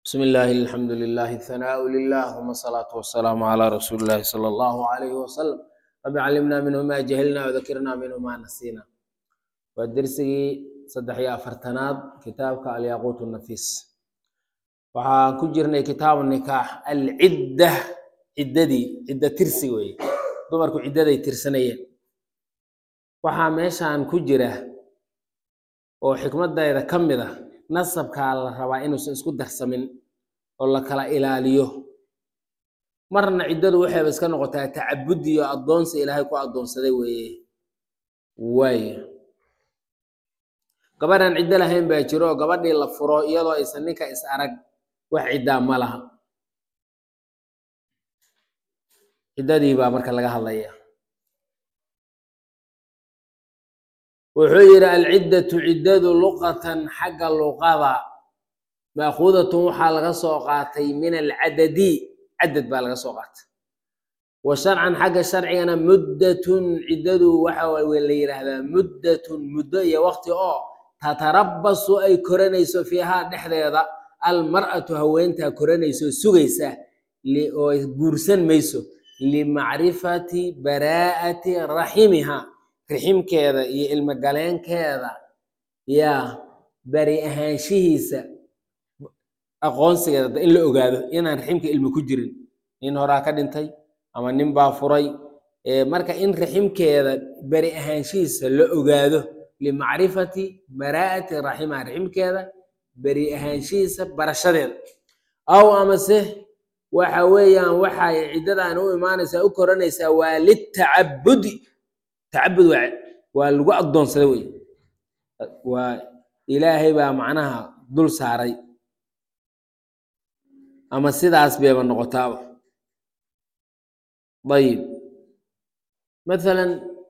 بسم الله الحمد لله الثناء لله ثم الصلاة والسلام على رسول الله صلى الله عليه وسلم رب علمنا منه ما جهلنا وذكرنا منه ما نسينا والدرسي صدح يا فرتناد كتابك الياقوت النفيس waxaan ku jirnay kitaab nikaax cidda tirsi weeye dumarku ciddaday tirsanayeen waxaa meeshaan ku jira oo xikmadayda ka mid ah nasabkaa la rabaa inuusan isku darsamin oo la kala ilaaliyo marna ciddadu waxayba iska noqotaa tacabudi iyo addoonsi ilaahay ku addoonsaday weeye waaye gabadhan ciddo lahayn baa jiro oo gabadhii la furo iyadoo aysan ninka is arag wax ciddaa ma laha ciddadii baa marka laga hadlaya wuxuu yidhi alciddatu ciddadu luqatan xagga luqada maakuudatun waxaa laga soo qaatay min alcadadi cadad baa laga soo qaatay wa sharcan xagga sharcigana muddatun ciddadu waxa la yidhaahdaa muddatun muddo iyo waqti oo tatarabbasu ay koranayso fiihaa dhexdeeda almar'atu haweentaa koranayso sugaysa oo guursan mayso limacrifati baraa'ati raximiha riximkeeda iyo ilmogaleenkeeda yaa bari ahaanshihiisa aqoonsigeeda in la ogaado inaan riximka ilmo ku jirin nin horaa ka dhintay ama nin baa furay marka in riximkeeda bari ahaanshihiisa la ogaado limacrifati baraa'ati raximiha riximkeeda beri ahaanshihiisa barashadeeda aw amase waxa weeyaan waxay ciddadan u imaanaysaa u koranaysaa waa litacabudi tacabud waa lagu addoonsaday wey waa ilaahay baa macnaha dul saaray ama sidaas bayba noqotaaba ayib mathalan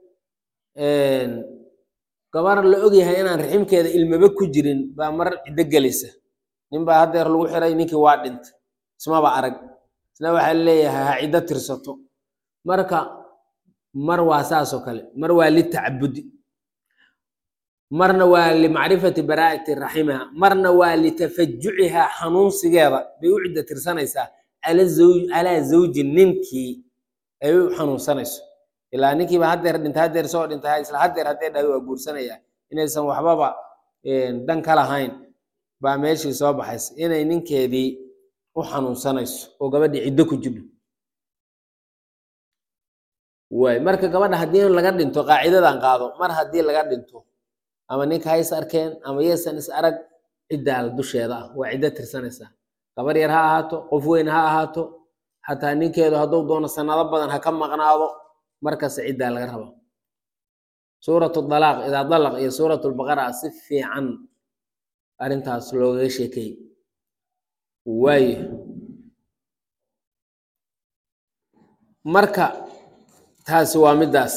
gabar la ogyahay inaan riximkeeda ilmaba ku jirin baa mar ciddo gelaysa nin baa haddeer lagu xiray ninkii waa dhintay ismaba arag isna waxaa leeyahay ha ciddo tirsato marka mar waa saasoo kale mar waa litacabudi marna waa limacrifati baraa'ati raximiha marna waa litafajucihaa xanuunsigeeda bay u ciddo tirsanaysaa calaa zawji ninkii ay u xanuunsanayso ilaa ninkiiba haddeer dhintay haddeer soo dhintay isla haddeer haddee dhahay waa guursanaya inaysan waxbaba dan ka lahayn baa meeshii soo baxaysa inay ninkeedii u xanuunsanayso oo gabadhii ciddo ku jidho waay marka gabadha haddii laga dhinto qaacidadan qaado mar haddii laga dhinto ama ninka ha is arkeen ama yeesan is arag ciddaal dusheeda ah waa ciddo tirsanaysaa gabar yar ha ahaato qof weyn ha ahaato xataa ninkeedu hadduu doono sanado badan ha ka maqnaado markaas ciddaa laga raba suuratu dalaaq idaa dalaq iyo suuratu lbaqara si fiican arrintaas loogaga sheekeeyey waayo marka taasi waa middaas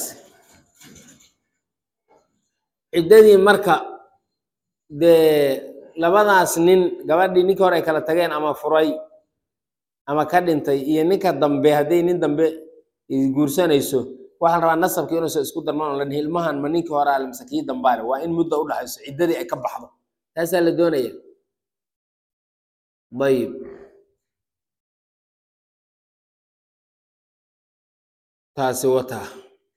ciddadii marka dee labadaas nin gabadhii ninkii hore ay kala tageen ama furay ama ka dhintay iyo ninka dambe hadday nin dambe guursanayso waxaa la rabaa nasabka inuusan isku darman oo la dhihi ilmahan ma ninkii hore ale mise kii dambaale waa in muddo u dhaxayso ciddadii ay ka baxdo taasaa la doonaya ayib taasi wataa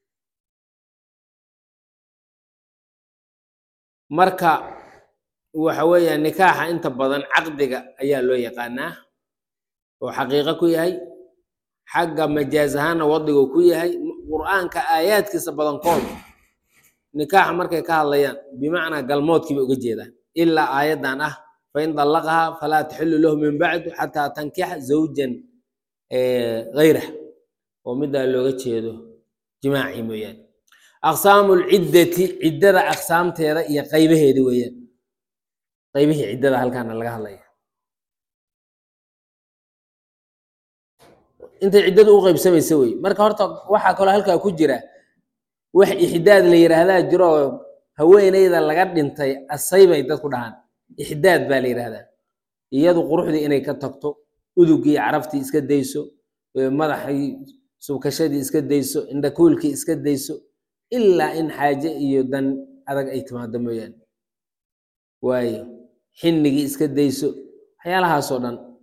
marka waxa weeyaan nikaaxa inta badan caqdiga ayaa loo yaqaanaa oo xaqiiqo ku yahay xagga majaaz ahaanna wadigu ku yahay qur'aanka aayaadkiisa badankood nikaaxa markay ka hadlayaan bimacnaa galmoodkiiba uga jeedaan ilaa aayaddan ah fain dallaqahaa falaa taxilu lahu min bacdu xataa tankixa zawjan gayrah oo middaa looga jeedo jimaacii mooyaane aqsaamu lciddati ciddada aqsaamteeda iyo qaybaheedi weeyaan qaybihii ciddada halkaana laga hadlaya intay ciddadu u qaybsamaysa wey marka horta waxaa kaloo halkaa ku jira wax ixdaad la yidhaahdaa jiro oo haweeneyda laga dhintay asay bay dadku dhahaan ixdaad baa la yidhaahdaa iyadu quruxdii inay ka tagto udugii caraftii iska dayso madaxii subkashadii iska dayso indhakuulkii iska dayso ilaa in xaaje iyo dan adag ay timaado mooyaane waayo xinnigii iska dayso waxyaalahaasoo dhan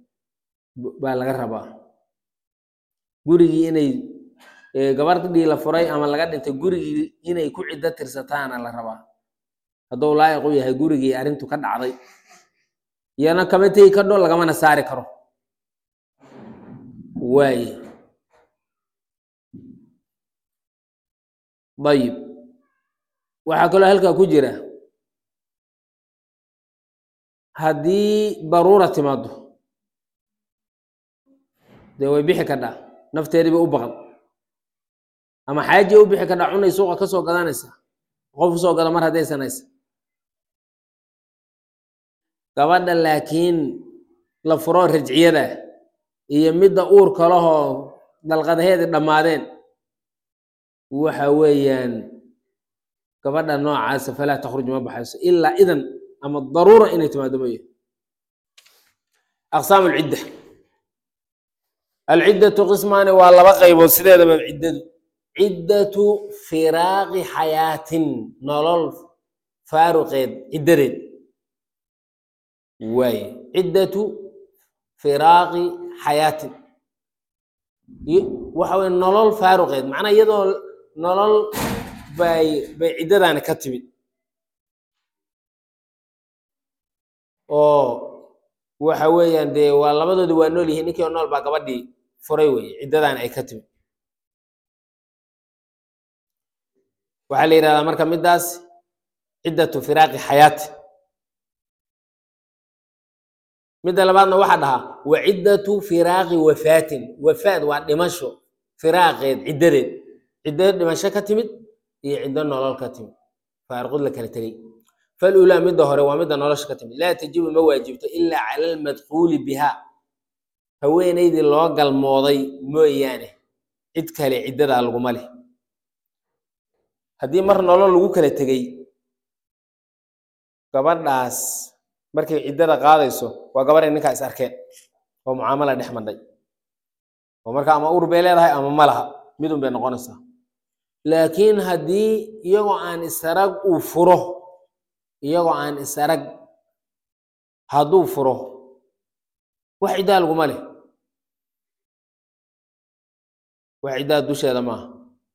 baa laga rabaa gurigii inay gabadhii la furay ama laga dhintay gurigii inay ku ciddo tirsataana la rabaa hadduu laayiq u yahay gurigii arrintu ka dhacday iyana kama tegi kadho lagamana saari karo waaye dayib waxaa kaloo halkaa ku jira haddii daruura timaado dee way bixi kadhaa nafteediiba u baqan ama xaajiya u bixi kadhaa cunay suuqa ka soo gadanaysa qof u soo gada mar hadday sanaysa gabadha laakiin la furo rajciyada iyo midda uurka lahoo dalqadaheedii dhammaadeen waxa weeyaan gabadha noocaasa falaa takhruj ma baxayso ilaa idan ama daruura inay timaado mooye aqsaam alcidda alciddatu qismaani waa laba qaybood sideedaba ciddadu ciddatu firaaqi xayaatin nolol faaruqeed ciddadeed waaye ciddatu firaaqi xayaatin waxa weye nolol faaruqeed macnaa iyadoo nolol bay ciddadaani ka timid oo waxa weeyaan dee waa labadoodi waa nool yihiin ninkii oo nool baa gabadhii furay weye ciddadaani ay ka timid waxaa la yidhahdaa marka middaas ciddatu firaaqi xayaati midda labaadna waxaa dhahaa wa ciddatu firaaqi wafaatin wafaad waa dhimasho firaaqeed ciddadeed ciddo dhimasho ka timid iyo ciddo nolol ka timid faaruqud la kala tegey falulaa midda hore waa midda nolosha ka timid laa tajibu ma waajibto ilaa cala almadkuuli biha haweenaydii loo galmooday mooyaane cid kale ciddadaa laguma leh haddii mar nolol lagu kala tegey gabadhaas markay ciddada qaadayso waa gabadhay ninkaa is arkeen oo mucaamala dhex madhay oo marka ama ur bay leedahay ama ma laha midun bay noqonaysaa laakiin haddii iyagoo aan isarag uu furo iyagoo aan isarag hadduu furo wax ciddaa laguma leh wax ciddaa dusheeda maaha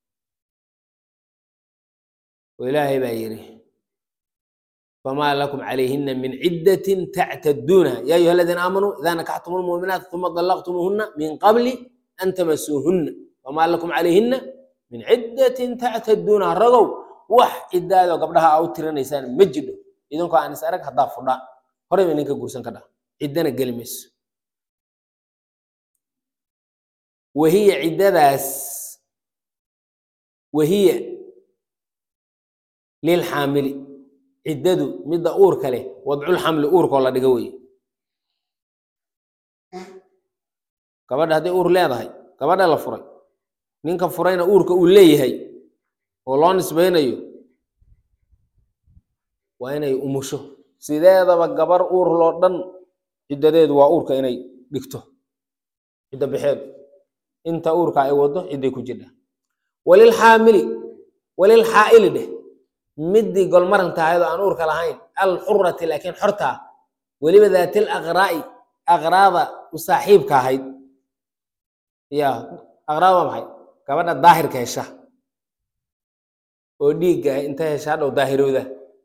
oo ilaahay baa yidhi famaa lakum calayhina min ciddatin tactaduunaha yaa ayuha aladiina aamanuu idaa nakaxtum lmuuminaat uma dallaqtumuuhuna min qabli an tamasuuhunna famaa lakum calayhina min ciddatin tactaduunaha ragow wax ciddaadoo gabdhaha aa u tirinaysaan ma jidho idinkoo aan is arag haddaa fudhaan horey bay ninka guursan ka dhaha ciddana geli mayso wahiya ciddadaas wahiya lilxaamili ciddadu midda uurka leh wadculxamli uurkoo la dhigo weye gabadha hadday uur leedahay gabadha la furay ninka furayna uurka uu leeyahay oo loo nisbaynayo waa inay umusho sideedaba gabar uur loo dhan ciddadeedu waa uurka inay dhigto cidda bixeedu inta uurka ay wado cidday ku jirta walilxaamili walilxaa'ili dheh middii golmaran tahayadoo aan uurka lahayn alxurati laakiin xortaa weliba daatil aqraa'i aqraada u saaxiibka ahayd ya aqraad waa maxay gabadha daahirka hesha oo dhiigga inta hesha hadhow daahirooda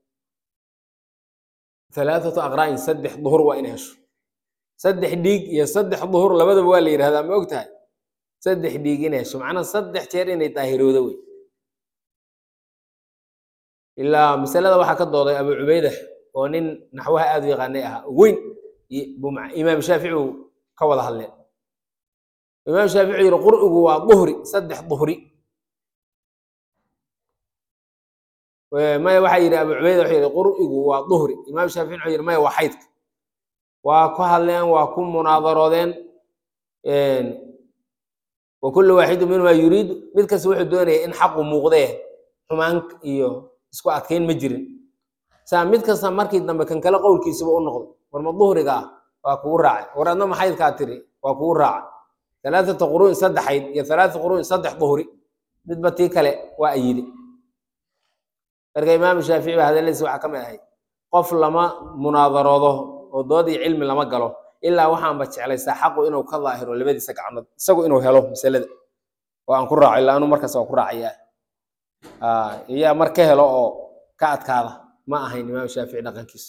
alaaatu aqraa'in saddex duhur waa inay hesho saddex dhiig iyo saddex duhur labadaba waa la yidhahdaa ma og tahay saddex dhiig inay hesho macnaa saddex jeer inay daahirooda wey ilaa masalada waxaa ka dooday abu cubayda oo nin naxwaha aad u yaqaanay ahaa weyn imaam shaafici uu ka wada hadleen imaam shaafici yiri qur'igu waa duhri saddex duhri maya waxaa yidhi abu cubayda wuxuu yidhi qur'igu waa duhri imaam shaafici wuxuu yidhi maya waa xaydka waa ku hadleen waa ku munaadaroodeen wa kullu waaxidu minhumaa yuriidu mid kasta wuxuu doonaya in xaqu muuqdee xumaan iyo isku adkayn ma jirin saa mid kasta markii dambe kan kale qowlkiisaba u noqday warma duhriga ah waa kugu raacay war adna maxaydkaa tiri waa kugu raacay alaaata quru'in saddexayd iyo alaata quru'in saddex duhri midba tii kale waa ayidi marka imaam shaafici ba hadaladiisa waxaa ka mid ahayd qof lama munaadaroodo oo dood iyo cilmi lama galo ilaa waxaan ba jeclaysaa xaqu inuu ka daahiro labadiisa gacmood isagu inuu helo masalada oo aan ku raaco ilaa anu markaas waa ku raacayaa iyaa mar ka helo oo ka adkaada ma ahayn imaam shaafici dhaqankiisu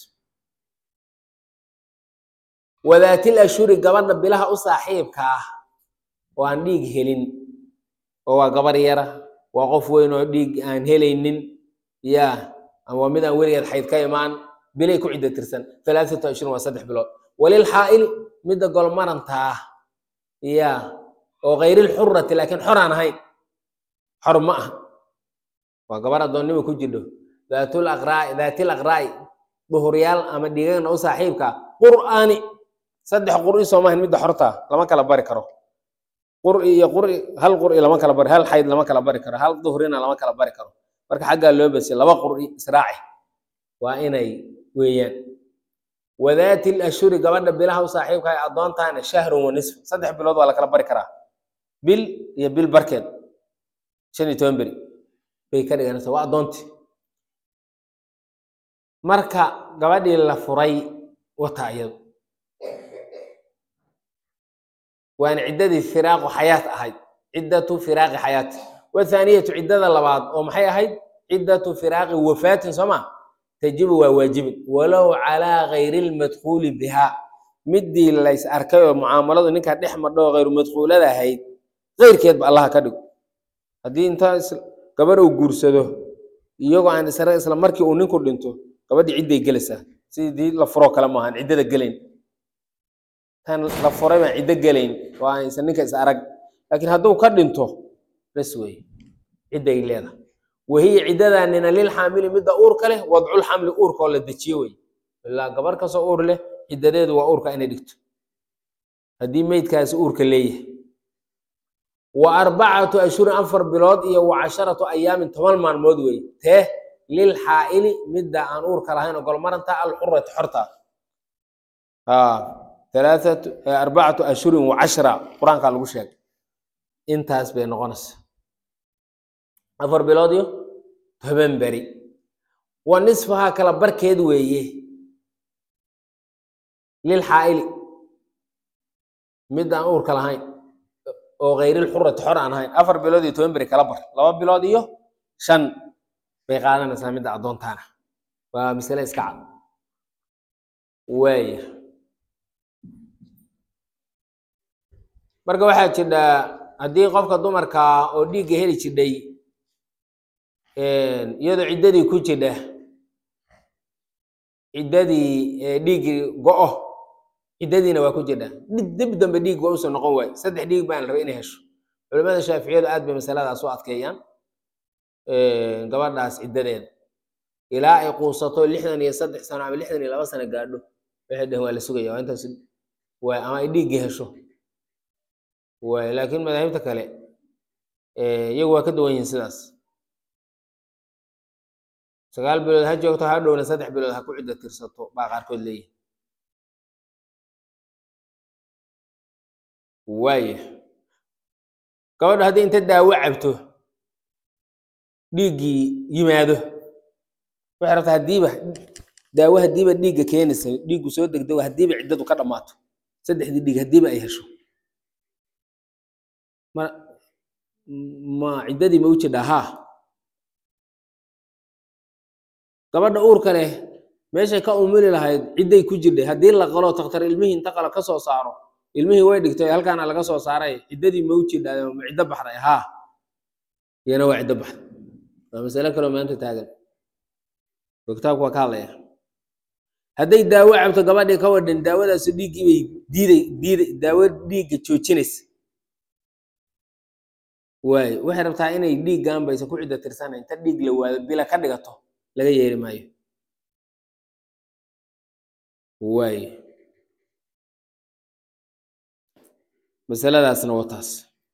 wadaatil ashuri gabadha bilaha u saaxiibka ah oo aan dhiig helin oo waa gabar yara waa qof weyn oo dhiig aan helaynin yaa ama mid aan weligeed xayd ka imaan bilay ku cidda tirsan 3 ashhur waa 3 bilood walil xaa'il midda golmarantaa yaa oo ghayril hurrati laakiin xor aan ahayn xor ma aha waa gabar adoonnimo ku jidho daatul aqraa'i duhuryaal ama dhiigagna u saaxiibka qur'aani 3 qur'i Soomaaliya midda xorta lama kala bari karo qur'i iyo qur'i hal qur'i lama kala bari hal xayd lama kala bari karo hal duhrina lama kala bari karo marka xagga loo basay 2 qur'i israaci waa inay weeyaan wadaatil ashuri gabadha bilaha u saaxiibka ay adoontaana shahrun wa nisf 3 bilood waa la kala bari karaa bil iyo bil barkeed 15 beri bay ka dhiganaysaa waa adoonti marka gabadhii la furay wata iyadu waan ciddadii firaaqu xayaat ahayd ciddatu firaaqi xayaat wathaaniyatu ciddada labaad oo maxay ahayd ciddatu firaaqi wafaatin soma tajibu waa waajibin walow calaa gayri lmadkhuuli bihaa midii lays arkay oo mucaamaladu ninka dhex madho gayru madkhuulada ahayd gayrkeedba allaha ka dhigo haddii inta gabar uu guursado iyagoo aan isla markii uu ninku dhinto gabadhii cidday gelaysaa sidii la furo kale maahan ciddada gelayn tan la furay baan ciddo gelayn waa aysan ninka is arag laakiin hadduu ka dhinto bas wey cidday leedahay wahiya ciddadaanina lilxaamili midda uurka leh wadcul xamli uurkoo la dejiyo wey ilaa gabar kasoo uur leh ciddadeedu waa uurka inay dhigto haddii meydkaasi uurka leeyahay wa 4 ashhurin 4 bilood iyo wa 10 ayaamin 10 maalmood wey tee lilxaa'ili midda aan uurka lahayn oo golmaranta alxurrati xorta 4 ashhurin wa 10 quraanka lagu sheegay intaas bay noqonaysaa 4 bilood iyo 10 beri wa nisfaha kala barkeed weeye lilxaa'ili midda aan uurka lahayn oo ghayril hurrati xor aan ahayn 4 bilood iyo 10 beri kala bar 2 bilood iyo 5 bay qaadanaysaa midda adoontaana waa misale iska cad waaya marka waxaa jira haddii qofka dumarka oo dhiigga heli jidhay iyadoo ciddadii ku jidha ciddadii dhiiggii go'o ciddadiina waa ku jidha dib dambe dhiig waa usoo noqon waaye 3 dhiig baan rabay inay hesho culimada shaaficiyadu aad bay masaladaas u adkeeyaan gabadhaas ciddadeeda ilaa ay quusato 63 sano ama 62 sano gaadho waxay dhaheen waa la sugaya waa intaas waa ama ay dhiiggii hesho waay laakiin madaahibta kale iyagu waa ka duwan yihiin sidaas 9 bilood ha joogto ha dhowna 3 bilood ha ku cidda tirsato baa qaarkood leeyihin waaya gabadha haddii inta daawo cabto dhiiggii yimaado waxay rabtaa haddiiba daawo haddiiba dhiigga keenaysa dhiiggu soo degdego haddiiba ciddadu ka dhammaato 3 dhiig haddiiba ay hesho ma ciddadii ma u jidhaa haa gabadha uurka leh meeshay ka umuli lahayd cidday ku jirdhay haddii la qalo takhtar ilmihii inta qalo ka soo saaro ilmihii way dhigtay halkaana laga soo saaray ciddadii ma u jidhaa ma ciddo baxday haa iyana waa ciddo baxday waa masale kaloo maanta taagan kitaabku waa ka hadlaya hadday daawo cabto gabadhii ka wadhan daawadaas dhiiggii bay diiday daawo dhiigga joojinaysa waay waxay rabtaa inay dhiiggan baysa ku cidda tirsanayn inta dhiig la waado bila ka dhigato laga yeeri maayo waay masaladaasna waa taas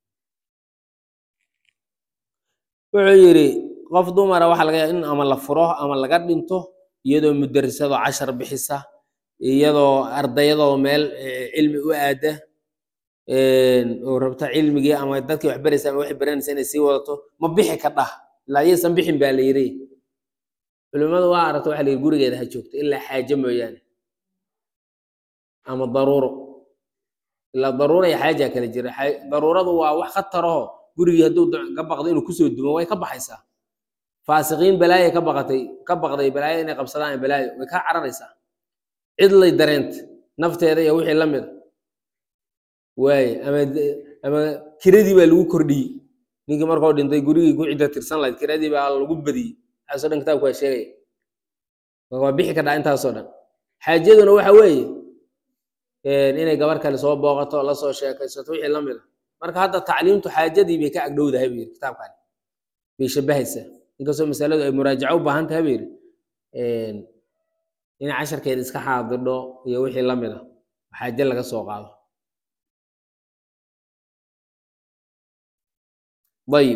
wuxuu yidhi qof dumara waxaa laga yaaba in ama la furo ama laga dhinto iyadoo mudarisado 10 bixisa iyadoo ardayadoo meel cilmi u aada oo rabta cilmigii ama dadkii wax baraysa ama wax baranaysa inay sii wadato ma bixi ka dhah ilaa aysan bixin baa la yiri culimadu waa aragto waxa la yiri gurigeeda ha joogto ilaa xaaje mooyaane ama daruuro إلا ضرورة يا حاجة كلا جرا ضرورة هو خطره قري هدو كبقضي إنه كسر الدم ويكبح حيسا فاسقين بلاي كبقضي بلاي إن قبصلان بلاي ويكعر ريسا عدل درنت نفط هذا يوحي لمر واي أما كردي بالو كردي نيجي مرة قاعد نتاي قري يقول عدة ترسان لا كردي بالو بدي أصلا كتاب كويس شيء وبيحكي كذا أنت أصلا حاجة إنه هو حوي inay gabar kale soo booqato la soo sheekaysato wixii la mid ah marka hadda tacliimtu xaajadii bay ka agdhowdahay buu kitaabkan bay shabahaysaa inkastoo masaladu ay muraajaco u baahan tahay buu in casharkeeda iska xaadirdo iyo wixii la mid ah xaaje laga soo qaado dayib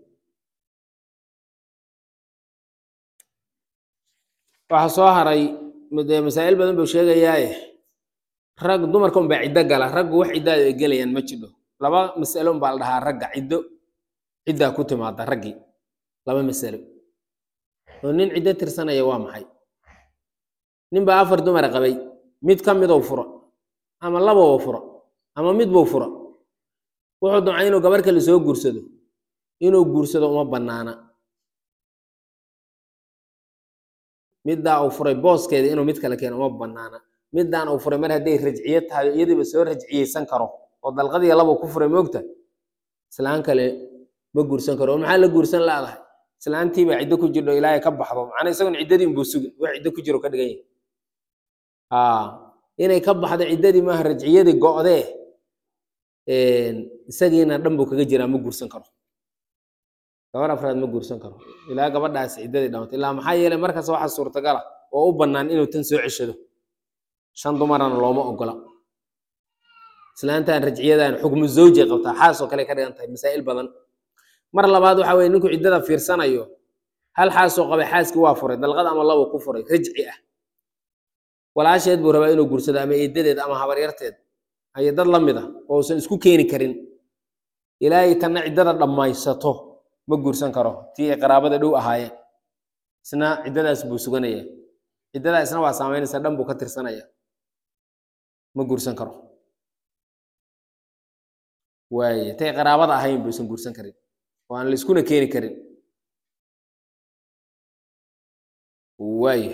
waxa soo haray masaa'il badan buu sheegayaa rag dumarka un baa ciddo gala raggu wax cidda ay gelayaan ma jiro laba mas'alo un baa la dhahaa ragga ciddaa ku timaada raggii laba mas'alo oo nin ciddo tirsanaya waa maxay nin baa 4 dumar qabay mid ka mid oo furo ama laba oo furo ama mid buu furo wuxuu doonay inuu gabar kale soo guursado uma banaana middaa uu furay booskeeda inuu mid kale keeno uma banaana midaan uu furay mar haday rajciye tahay iyadiiba soo rajciyeysan karo oo dalqadii laba ku furay moogta islaan kale ma guursan karo maxaa la guursan laadahay islaantii baa ciddo ku jirto ilaahay ka baxdo macna isagoon ciddadii buu sugin wax ciddo ku jiro ka dhigan yahay inay ka baxdo ciddadii maaha rajciyadii go'dee isagiina dhan buu kaga jiraa ma guursan karo gabar afraad ma guursan karo ilaa gabadhaas ciddadii dhawatay ilaa maxaa yeelay markaas waxa suurtagal ah oo u bannaan inuu tan soo ceshado 5 dumarana looma ogola islaantan rajciyadan xukmu zawji qabta xaas oo kale ka dhigantahay masaa'il badan mar labaad waxa weeye ninku ciddada fiirsanayo hal xaas oo qabay xaaski waa furay dalqad ama laba ku furay rajci ah walaasheed buu rabaa inuu guursado ama eedadeed ama habaryarteed ay dad la mid ah oo san isku keeni karin ilaahay tan ciddada dhamaysato ma guursan karo tii qaraabada dhow ahaayeen isna ciddadaas buu suganaya ciddada isna waa saameynaysa dhan buu ka tirsanaya ma guursan karo waaye tay qaraabada ahayn buu san guursan karin oo aan la iskuna keeni karin waaye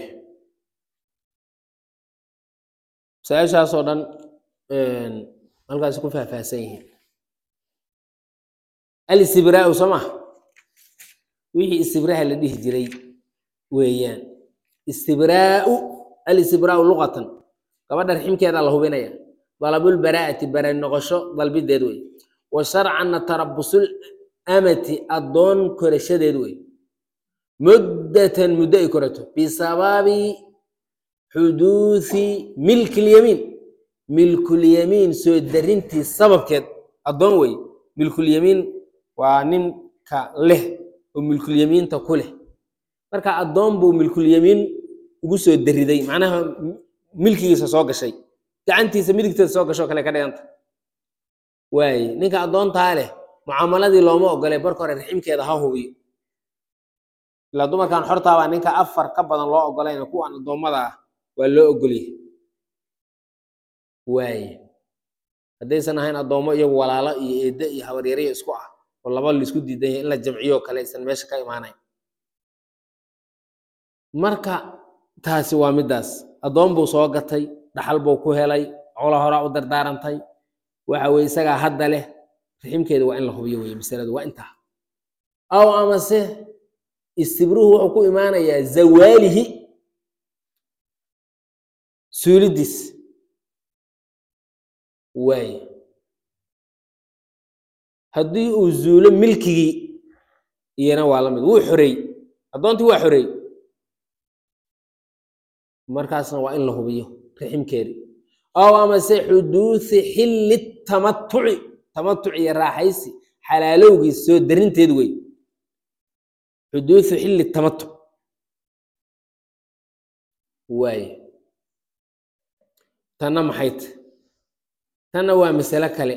saashaas oo dhan halkaas ku faahfaahsan yihiin al-istibraa'u sama wixii istibraaha la dhihi jiray weeyaan istibraa'u al-istibraa'u luqatan gabadha riximkeeda la hubinaya dalabul baraa'ati baran noqosho dalbideed way wa shar'an tarabbusul amati adoon korashadeed way muddatan muddo ay korato bisababi xuduuthi milkul yamiin soo darintii sababkeed adoon way milkul yamiin waa ninka leh oo milkul yamiinta ku leh marka adoon buu milkul yamiin ugu soo dariday macnaha milkigiisa soo gashay gacantiisa midigteeda soo gasho kale ka dhiganta waay ninka adoontaa leh mucaamaladii looma ogolay barka hore riximkeeda ha hubiyo ilaa dumarkan xortaa baa ninka 4 ka badan loo ogolayna kuwan adoomada ah waa loo ogolyahay waay haddaysan ahayn adoomo iyagu walaalo iyo eedda iyo habaryariyo isku ah oo laba la isku diidan yahay in la jamciyo kale aysan meesha ka imaanayn marka taasi waa midaas adoon buu soo gatay dhaxal buu ku helay xoolo hore u dardaarantay waxa weeye isaga hadda leh riximkeeda waa in la hubiyo weeye masaladu waa intaa aw amase istibruhu wuxuu ku imaanayaa zawaalihi suulidis waay haddii uu zuulo milkigii iyana waa la mid wuu xoreey adoontii waa xoreey markaasna waa in la hubiyo riximkeedii aw amase xuduuthi xilli tamatuci iyo raaxaysi xalaalowgiis soo darinteed wey xuduuthu xilli tamatuc waaye tanna maxay tahay tanna waa masalo kale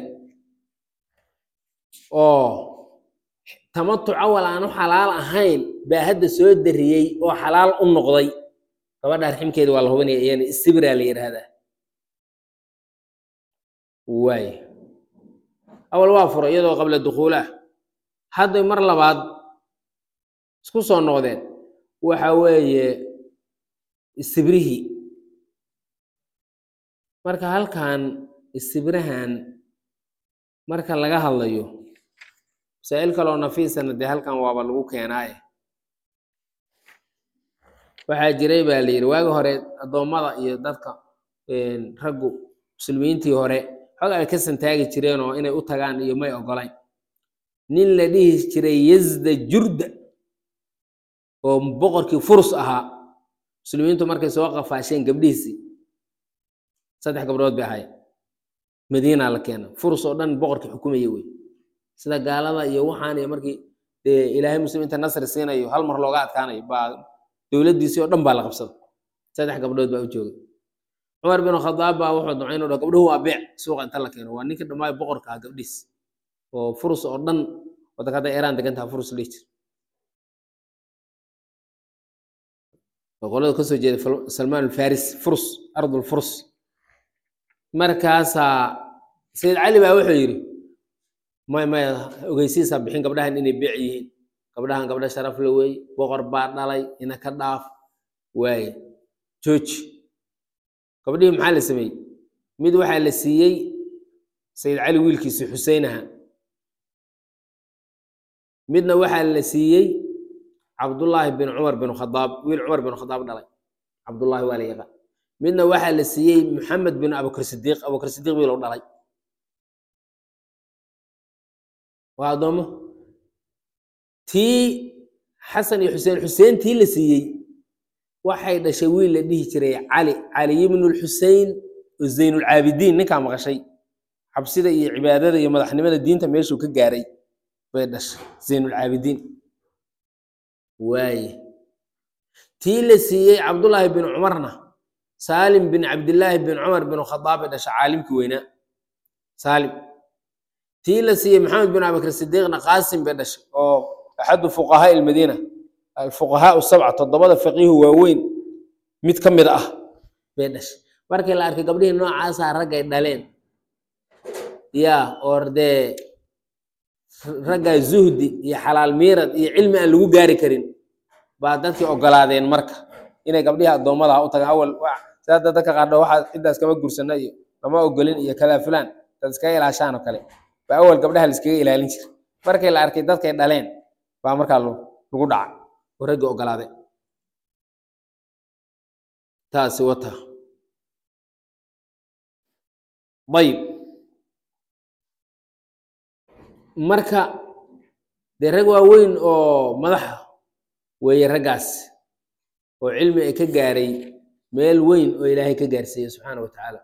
oo tamatuc awal aanu xalaal ahayn baa hadda soo dariyey oo xalaal u noqday gabadha riximkeeda waa la hubinaya iyana istibraa la yidhaahdaa waay awal waa furay iyadoo qabla dukhuulaah hadday mar labaad isku soo noqdeen waxa weeye istibrihii marka halkan istibrahan marka laga hadlayo masaa'il kaloo nafiisana dee halkan waaba lagu keenaaye waxaa jiray baa la yidhi waagi hore addoommada iyo dadka raggu muslimiintii hore xog ay ka santaagi jireen oo inay u tagaan iyo may ogolayn nin la dhihi jiray yazda jurda oo boqorkii furus ahaa muslimiintu markay soo qafaasheen gabdhihiisii 3 gabdhood bay ahaayeen madiina la keena furus oo dhan boqorkii xukumayay wey sida gaalada iyo waxaan iyo markii ilaahay muslimiinta nasri siinayo hal mar looga adkaanayo baa dowladdiisii oo dhan baa la qabsaday 3 gabdhood baa u joogay cumar bin khadaab baa wuxuu damcay inuu dhaho gabdhuhu waa beec suuqa inta la keeno waa ninka dhammaay boqorka ah gabdhiis oo furus oo dhan waddanka hadda iiraan degan tahay furus liij boqolada kasoo jeeda salmaan alfaris furus ardul furus markaasaa sayid cali baa wuxuu yidhi may ogeysiisaa bixin gabdhahan inay beec yihiin gabdhahan gabdha sharaf la weeye boqor baa dhalay ina ka dhaaf waaye jooji gabdhihii maxaa la sameeyey mid waxaa la siiyey sayid cali wiilkiisii xuseynaha midna waxaa la siiyey cabdullaahi bin cumar bin khadaab wiil cumar bin khadaab dhalay cabdullaahi waa la yaqaan midna waxaa la siiyey maxamed bin abubakr sidiiq wiil u dhalay waa addoomo tii xasan iyo xuseen tii la siiyey waxay dhashay wiil la dhihi jiray cali ibnu lxusein oo zaynulcaabidiin ninkaa maqashay xabsida iyo cibaadada iyo madaxnimada diinta meeshuu ka gaaray bay dhashay zaynulcaabidiin waaye tii la siiyey cabdullaahi bin cumarna saalim bin cabdillaahi bin cumar bin khadaab bay dhashay caalimkii weynaa saalim tii la siiyey maxamed bin abubakr sidiiqna qaasim bay dhashay oo axadu fuqahaa ilmadiina alfuqahaa sabca 7 faqiihu waaweyn mid ka mid ah bay dhashay markii la arkay gabdhihii noocaasaa raggay dhaleen yaa oo dee raggaa zuhdi iyo xalaal miirad iyo cilmi aan lagu gaari karin baa dadkii ogolaadeen marka inay gabdhihii addoommada u tagaan awal sidaa dadka qaardho waxaa ciddaas kama gursana iyo lama ogolin iyo kadaa fulaan dad iskaga ilaashaan oo kale baa awal gabdhaha la iskaga ilaalin jira markii la arkay dadkay dhaleen baa markaa lagu dhaca oo raggii ogolaadeen taasi wata ayib marka dee rag waaweyn oo madaxa weeye raggaas oo cilmi ay ka gaaray meel weyn oo ilaahay ka gaarsiiyey subxaana wa tacaala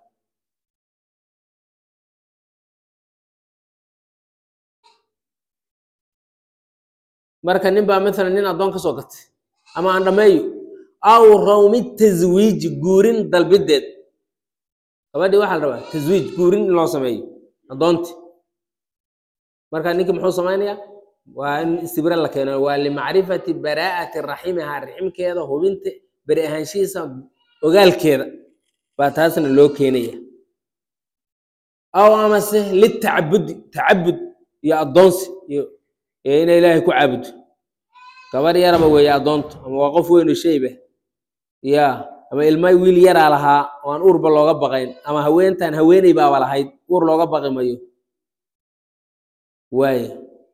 marka nin baa maalan nin addoon ka soo gatay ama aan dhammeeyo aw rawmi taswiiji guurin dalbideed gabadhii waxaa la rabaa taswiij guurin in loo sameeyo addoonti marka ninkii muxuu samaynayaa waa in istibra la keeno waa limacrifati baraa'ati raximihaa raximkeeda hubinta beri ahaanshihiisa ogaalkeeda baa taasna loo keenaya aw amase litacabudi tacabud iyo addoonsi iyo inay ilaahay ku caabudo gabar yaraba weeye addoontu ama waa qof weyn oo shayba ya ama ilma wiil yaraa lahaa oo aan uurba looga baqayn ama haweentan haweeney baaba lahayd uur looga baqi mayo waaye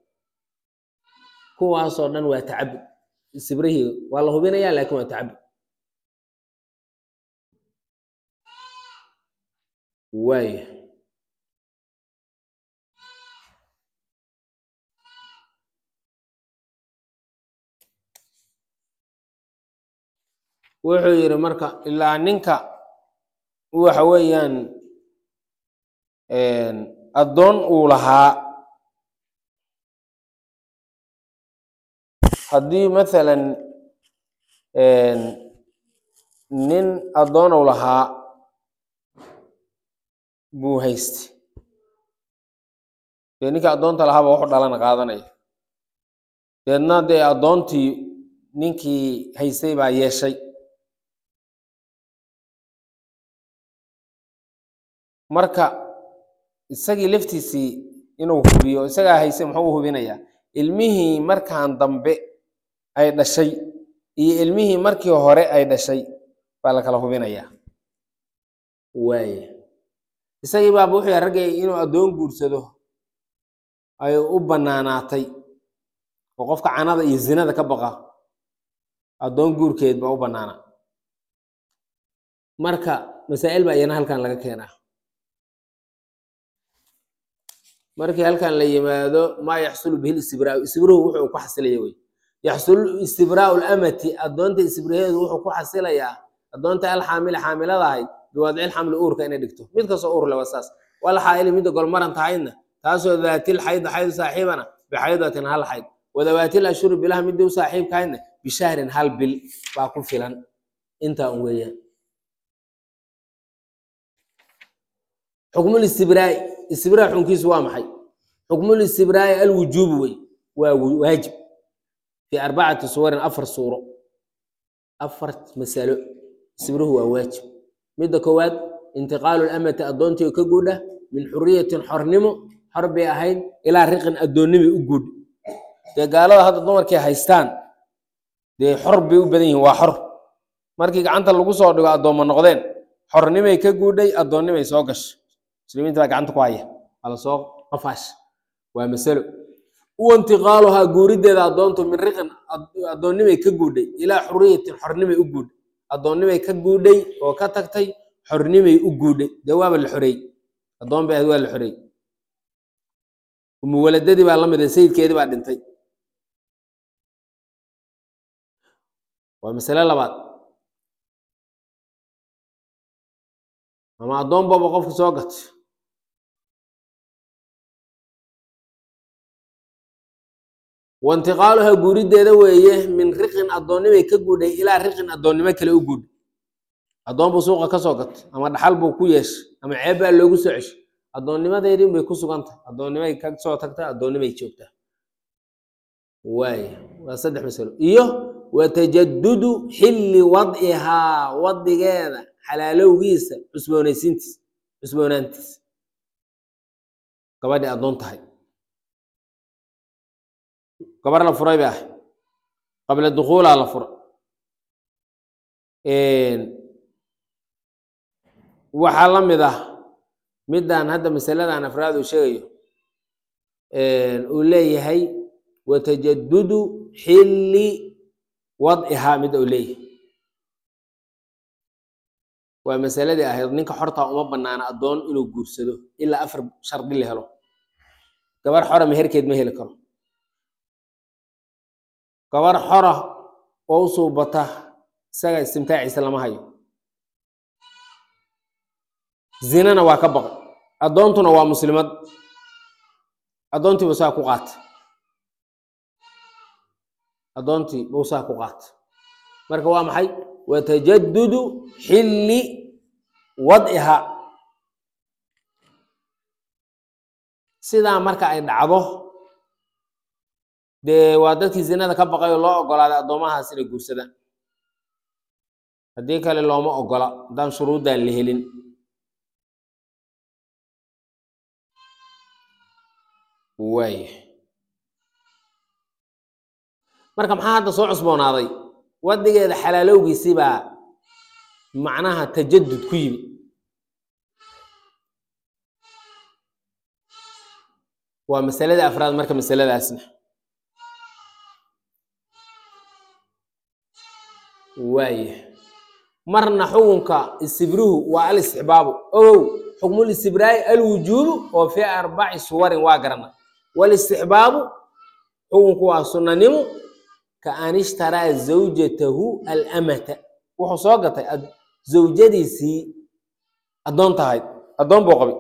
kuwaasoo dhan waa tacabud sibrihii waa la hubinayaa laakiin waa tacabud waaye wuxuu yidhi marka ilaa ninka waxa weeyaan addoon uu lahaa haddii maalan nin addoon uu lahaa buu haystay dee ninka addoonta lahaaba wuxu dhalana qaadanaya deedna dee addoontii ninkii haystay baa yeeshay marka isagii laftiisii inuu hubiyo isagaa hayse muxuu hubinayaa ilmihii markaan dambe ay dhashay iyo ilmihii markii hore ay dhashay baa la kala hubinayaa waaye isagii baaba wuxuu yahay raggay inuu addoon guursado ay u bannaanaatay oo qofka canada iyo zinada ka baqa addoon guurkeed baa u bannaana marka masaa'il baa iyana halkan laga keenaa markii halkan la yimaado maa yaxsulu bihi istibraa'u istibraahu wuxuu ku xasilaya wey yaxsulu istibraa'u lamati addoonta istibraheedu wuxuu ku xasilayaa addoonta alxaamila xaamilada ahayd biwadcil xamli uurka inay dhigto mid kastoo uur leh waa saas wal xaa'ili midda golmaran tahayna taasoo daatil xayd xayd saaxiibana bixaydatin hal xayd wadawaatil ashhuri bilaha midda u saaxiibkahayna bishahrin hal bil baa ku filan intaa un weeyaan xukmul istibraa'i istibraa xunkiisu waa maxay xukmul istibraa'i alwujuubu wey waa waajib fi arbacati suwarin afar suuro afar masalo istibrahu waa waajib midda koowaad intiqaalu lamati addoontii oo ka guudha min xuriyatin xornimo xor bay ahayd ilaa riqin addoonnimay u guudh dee gaalada hadda dumarkay haystaan dee xor bay u badan yihiin waa xor markii gacanta lagu soo dhigo addoommo noqdeen xornimay ka guudhay addoonnimay soo gasho muslimiinta baa gacanta ku haya ala soo qafaash waa masalo u intiqaaluhaa guurideeda addoontu min riqin addoonnimay ka guudhay ilaa xuriyatin xornimay u guudhay addoonnimay ka guudhay oo ka tagtay xornimay u guudhay dee waaba la xoreeyey addoon bay ahayd waa la xoreeyey umuwaladadii baa la miday sayidkeedii baa dhintay waa masale labaad ama addoon baba qofka soo gatay waintiqaaluha guurideeda weeye min riqin addoonnimay ka guudhay ilaa riqin addoonnimo kale u guudhay addoon buu suuqa ka soo gatay ama dhaxal buu ku yeeshay ama ceeb baa loogu soo ceshay addoonnimadeedii bay ku sugan tahay addoonnimay ka soo tagtay addoonnimay joogtaa waaya waa saddex masalo iyo watajadudu xilli wadcihaa wadigeeda xalaalowgiisa cusboonaantiisa gabadhii addoon tahay gabar la furay bay ahay qabla dukuulaa la fura waxaa la mid ah midaan hadda masaladan afraad uu sheegayo uu leeyahay watajadudu xilli wadcihaa midda uu leeyahay waa masaladii ahayd ninka xortaa uma banaana addoon inuu guursado ilaa afar shardi la helo gabar xora meherkeed ma heli karo gabar xora oo u suubata isaga istimtaaciisa lama hayo zinana waa ka baqay addoontuna waa muslimad addoontii buu saa ku qaatay addoontii buu saa ku qaatay marka waa maxay watajadudu xilli wadcihaa sidaa marka ay dhacdo dee waa dadkii zinada ka baqay oo loo ogolaaday addoomahaas inay guursadaan haddii kale looma ogola haddaan shuruuddan la helin waaya marka maxaa hadda soo cusboonaaday wadigeeda xalaalowgiisii baa macnaha tajadud ku yimi waa masalada afraad marka masaladaasna waaya marna xukunka istibruhu waa alistixbaabu ogow xukmul istibraa'i alwujuubu oo fi arbaci suwarin waa garana walistixbaabu xukunku waa sunnanimo ka an ishtaraa zawjatahu alamata wuxuu soo gatay zawjadiisii addoon tahayd addoon buu qabay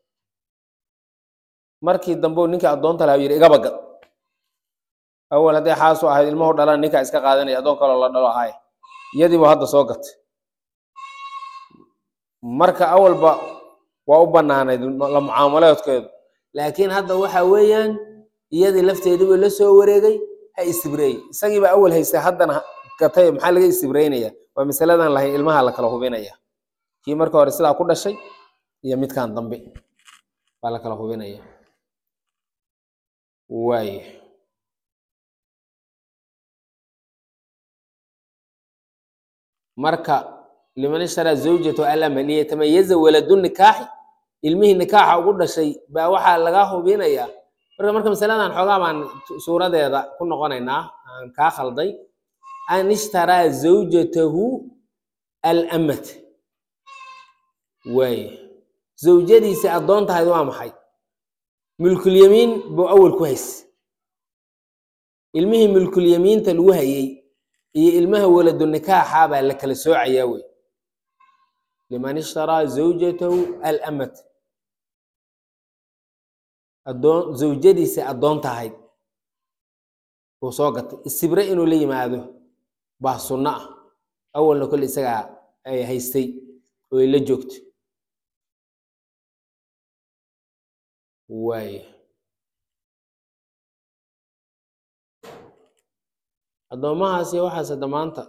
markii dambe ninkii addoonta lahaa yidhi igaba gad awal hadday xaasu ahayd ilmuhu dhalan ninkaa iska qaadanaya addoon kaloo la dhalo ahaay iyadii buu hadda soo gatay marka awalba waa u bannaanayd la mucaamalaadkeedu laakiin hadda waxa weeyaan iyadii lafteedii buu la soo wareegay ha istibreey isagiiba awal haystay haddana gatay maxaa laga istibreynaya waa masaladan lahayn ilmaha la kala hubinaya kii marka hore sidaa ku dhashay iyo midkan dambe baa la kala hubinaya waay marka liman ishtara zawjatu alama liyatamayaza waladu nikaaxi ilmihii nikaaxa ugu dhashay baa waxaa laga hubinayaa marka masaladan xoogaa baan suuradeeda ku noqonaynaa aan kaa khalday an ishtaraa zawjatahu alamat waay zawjadiisi addoon tahayd waa maxay milkulyamiin buu awal ku hays ilmihii milkulyamiinta lagu hayay iyo ilmaha waladu nikaaxa baa la kala soocayaa wey liman ishtaraa zawjatahu alamat addoon zawjadiisi addoon tahayd buu soo gatay isibre inuu la yimaado baa sunno ah awalna kole isagaa ay haystay oo ay la joogto waay addoomahaasi waxaas hadda maanta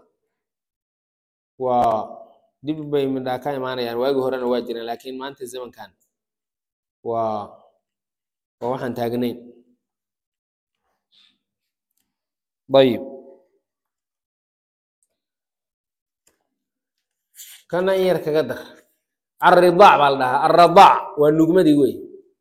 waa dib bay midhaa ka imaanayaan waagi horena waa jireen laakiin maanta zamankan waa waxaan taagnayn ayib kana in yar kaga dar alridaac baa la dhahaa alradaac waa nugmadii wey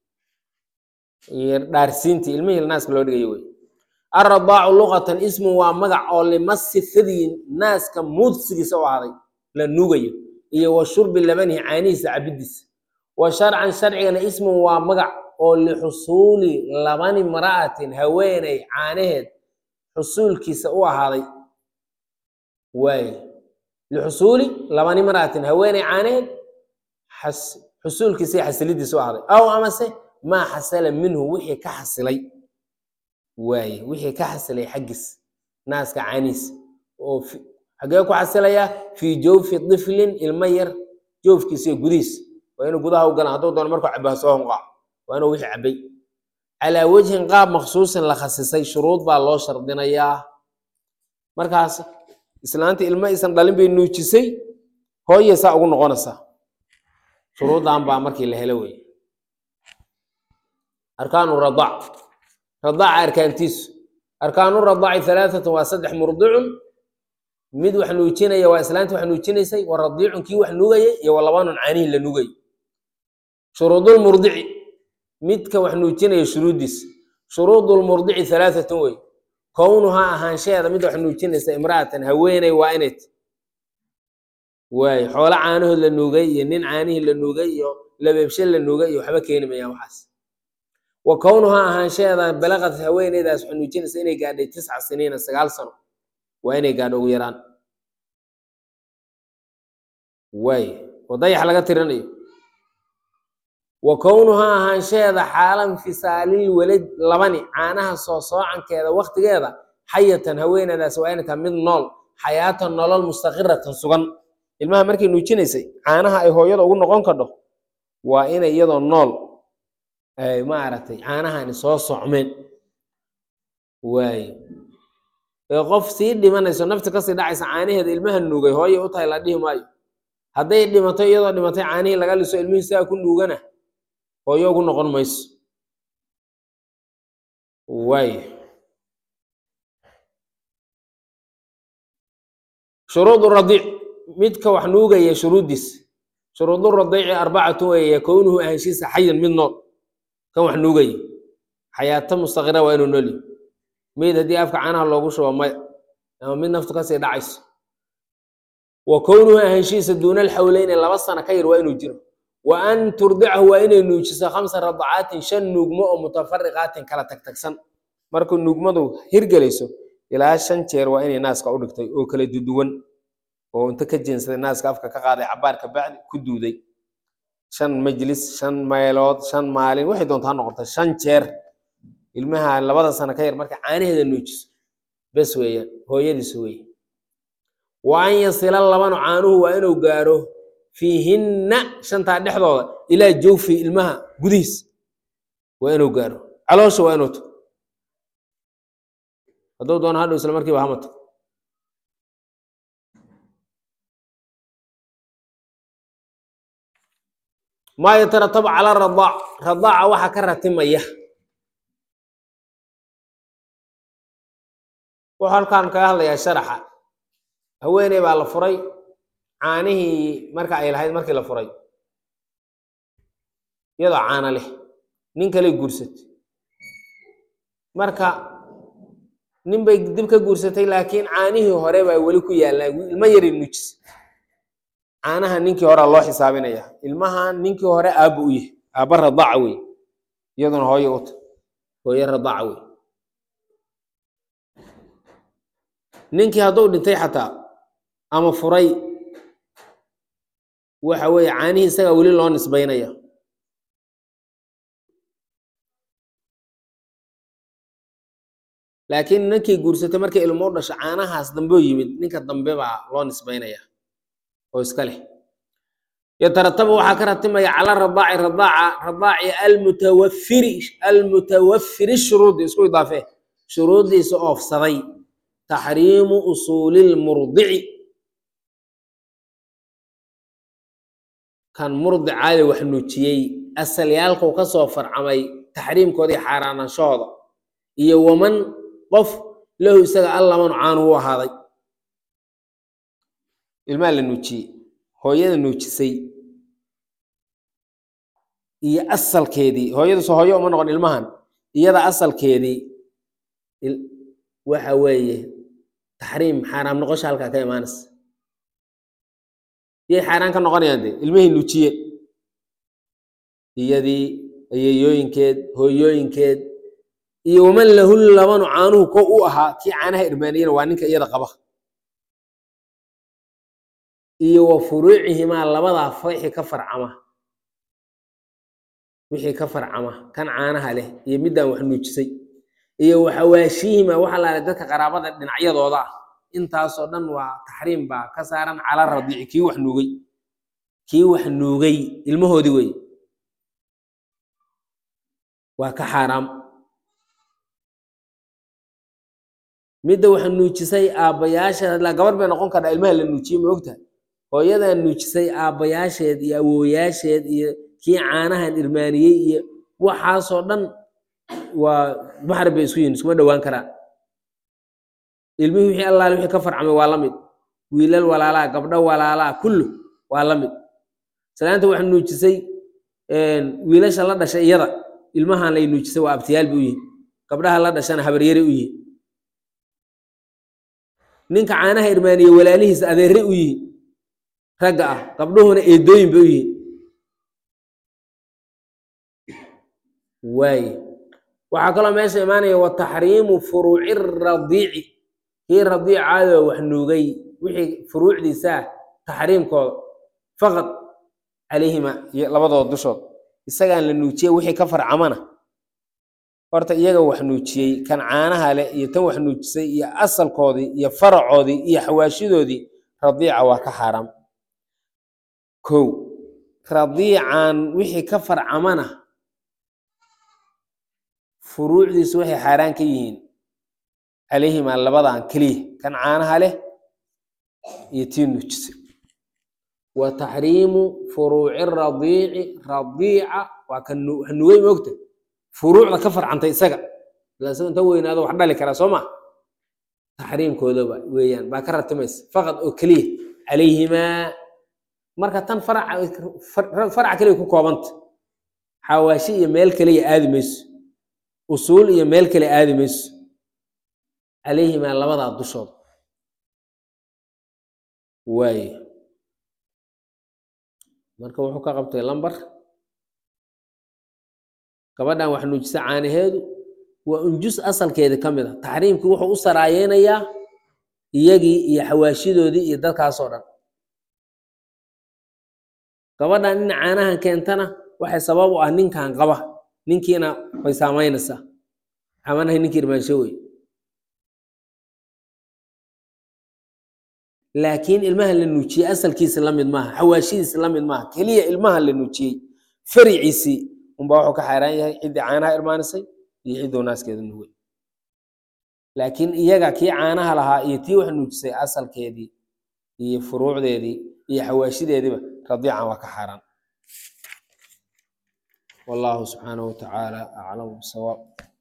dhaarsiintii ilmihii naaska loo dhigayo wey alradaacu luqatan ismu waa magac oo limasi thadyin naaska muudsigiisa u ahaaday la nuugayo iyo wa shurbi labanihi caanihiisa cabidiisa wa sharcan sharcigana ismun waa magac oo lixusuuli labani mara'atin haweeney caanaheed xusuulkiisa u ahaaday waay lixusuuli labani mara'atin haweeney caanaheed xusuulkiisa iyo xasilidiisa u ahaaday aw amase maa xasala minhu wixii ka xasilay waaye wixii ka xasilay xaggiis naaska caanihiisa oo xagee ku xasilayaa fii jawfi diflin ilmo yar joofkiisa iyo gudihiisa waa inuu gudaha u galaan hadduu doono markuu cabaa soo hunqaac waa inuu wixii cabay calaa wajhin qaab maksuusin la khasisay shuruud baa loo shardinayaa markaas islaanta ilmo aysan dhalin bay nuujisay hooye saa ugu noqonaysaa shuruuddan baa markii la helo wey arkaanu radaac radaaca arkaantiisu arkaanu radaaci alaaatun waa saddex murdicun mid wax nuujinaya waa islaanta wax nuujinaysay wa radiicun kii wax nuugayay iyo wa labanun caanihii la nuugayay shuruudulmurdici midka wax nuujinaya shuruuddiisa shuruudulmurdici alaaatun wey kownuhaa ahaanshaheeda mid wax nuujinaysa imra'atan haweeney waa inayt waay xoolo caanahood la nuugay iyo nin caanihii la nuugay iyo labeebshe la nuugay iyo waxba keeni mayaan waxaas wa kownuhaa ahaanshaheeda balaqad haweeneydaas wax nuujinaysa inay gaadhay 9 siniina 9 sano waa inay gaadho ugu yaraan waay oo dayax laga tirinayo wa kownuhaa ahaanshaheeda xaala infisaalil walad labani caanaha soo soocankeeda waktigeeda xayatan haweeneydaas waa inay tahay mid nool xayaatan nolol mustaqiratan sugan ilmaha markay nuujinaysay caanaha ay hooyada ugu noqon kadho waa inay iyadoo nool ay maaragtay caanahani soo socmeen waay qof sii dhimanayso nafti kasii dhacaysa caanaheeda ilmaha nuugay hooye u tahay la dhihi maayo hadday dhimato iyadoo dhimatay caanihii laga liso ilmihii sidaa ku nuugana hooyo ugu noqon mayso waay shuruud radiic midka wax nuugaya shuruuddiis shuruudu radiici 4 weeye kownuhu ahaanshiisa xayan mid nool kan wax nuugaya xayaato mustaqira waa inuu nool yahay mid haddii afka caanaha loogu shubo maya ama mid naftu kasii dhacayso wa kownuhu ahaanshiisa duuna alxawleyni 2 sano ka yar waa inuu jiro wa an turdicahu waa inay nuujiso 5 radacaatin 5 nuugmo oo mutafariqaatin kala tagtagsan markuu nuugmadu hirgelayso ilaa 5 jeer waa inay naaska u dhigtay oo kala duduwan oo inta ka jeensaday naaska afka ka qaaday cabaarka bacdi ku duuday 5 majlis 5 meelood 5 maalin waxay doontaa noqotay 5 jeer ilmaha 2 sano ka yar marka caanaheeda nuujiso bas weeyaan hooyadiisu wey wa an yasila labanu caanuhu waa inuu gaaro fiihinna 5taa dhexdooda ilaa jawfi ilmaha gudihiis waa inuu gaaro caloosha waa inuu tago hadduu doono hadhow isla markiiba hamato maa yataratabu cala radaac radaaca waxa ka ratimaya wuxuu halkaan kaga hadlayaa sharaxa haweeney baa la furay caanihii marka ay lahayd markii la furay iyadoo caana leh nin kale guursatay marka nin bay dib ka guursatay laakiin caanihii hore baa weli ku yaallaa ilmo yari nuujis caanaha ninkii hore loo xisaabinaya ilmahan ninkii hore aabba u yahay aabba radaaca wey iyaduna hooyo uta hooyo radaaca wey ninkii hadduu dhintay xataa ama furay waxa weeye caanihii isagaa weli loo nisbaynaya laakiin ninkii guursatay markay ilmo u dhasho caanahaas dambe oo yimid ninka dambe baa loo nisbaynaya oo iska leh yataratabu waxaa ka ratimaya cala radaaci radaaci almutawafiri shuruudi isku idaafe shuruuddiisa oofsaday taxriimu usuuli lmurdici kan murdicaada wax nuujiyey asalyaalkuu ka soo farcamay taxriimkooda iyo xaaraananshahooda iyo waman qof lahu isaga allamanu caanu u ahaaday ilmaha la nuujiyey hooyada nuujisay iyo asalkeedii hooyadasoo hooyo uma noqon ilmahan iyada asalkeedii waxa weeye taxriim xaaraam noqosha halkaa ka imaanaysa yay xaaraan ka noqonayaan dee ilmihii nuujiye iyadii ayeeyooyinkeed hooyooyinkeed iyo waman lahu labanu caanuhu ko u ahaa kii caanaha irmaaniyana waa ninka iyada qaba iyo wa furuucihimaa labadaa wixii ka farcama kan caanaha leh iyo middaan wax nuujisay iyo waxawaashiihima waxa laala dadka qaraabada dhinacyadooda ah intaasoo dhan waa taxriim baa ka saaran cala radiici kii wax nuugay ilmahoodii wey waa ka xaaraam midda wax nuujisay aabbayaasheed la gabar bay noqon kartaa ilmaha la nuujiyey ma ogtahay hooyadan nuujisay aabbayaasheed iyo awooyaasheed iyo kii caanahan irmaaniyey iyo waxaasoo dhan waa baxri bay isku yihin iskuma dhowaan karaan ilmihii wixii allaale wixii ka farcamay waa la mid wiilal walaalaa gabdho walaalaa kullu waa la mid salaanta wax nuujisay wiilasha la dhashay iyada ilmahan lay nuujisay waa abtiyaal bay u yihin gabdhaha la dhashana habaryare u yihin ninka caanaha irmaaniye walaalihiisa adeere u yihin ragga ah gabdhuhuna eedooyin bay u yihin waaye waxaa kaloo meesha imaanaya wa taxriimu furuuci radiici kii radiicaada wax nuugay wixii furuucdiisaa taxriimkooda faqad calayhima iyo labadooda dushood isagaan la nuujiyey wixii ka farcamana horta iyaga wax nuujiyey kan caanaha leh iyo tan wax nuujisay iyo asalkoodii iyo faracoodii iyo xawaashidoodii radiica waa ka xaaraam kow radiican wixii ka farcamana furuucdiisu waxay xaaraan ka yihiin calayhimaa labadan keliya kan caanaha leh iyo tii nuujisay wa taxriimu furuuci radiici radiica waa kan wax nugay moogta furuucda ka farcantay isaga isaga inta weynaado wax dhali karaa soo ma taxriimkoodaba weeyaan baa ka ratimaysa faqad oo keliya calayhimaa marka tan faraca keliya ku koobanta xawaashi iyo meel keliya aadi mayso usuul iyo meel kale aadi mayso calayhimaa labadaa dushood waaye marka wuxuu ka qabtay lambar gabadhan wax nuujisa caanaheedu waa unjus asalkeeda ka mid a taxriimkii wuxuu u saraayeynayaa iyagii iyo xawaashidoodii iyo dadkaasoo dhan gabadhan in caanahan keentana waxay sabab u ah ninkan qaba ninkiina way saamaynaysaa xamanahay ninkii irmaansho wey laakiin ilmaha la nuujiyey asalkiisa la mid maaha xawaashidiisa la mid maaha keliya ilmaha la nuujiyey fariciisii unbaa wuxuu ka xaaraan yahay ciddii caanaha irmaanisay iyo cidduu naaskeeda nugay laakiin iyaga kii caanaha lahaa iyo tii wax nuujisay asalkeedii iyo furuucdeedii iyo xawaashideediiba radiican waa ka xaaraan والله سبحانه وتعالى أعلم بالصواب.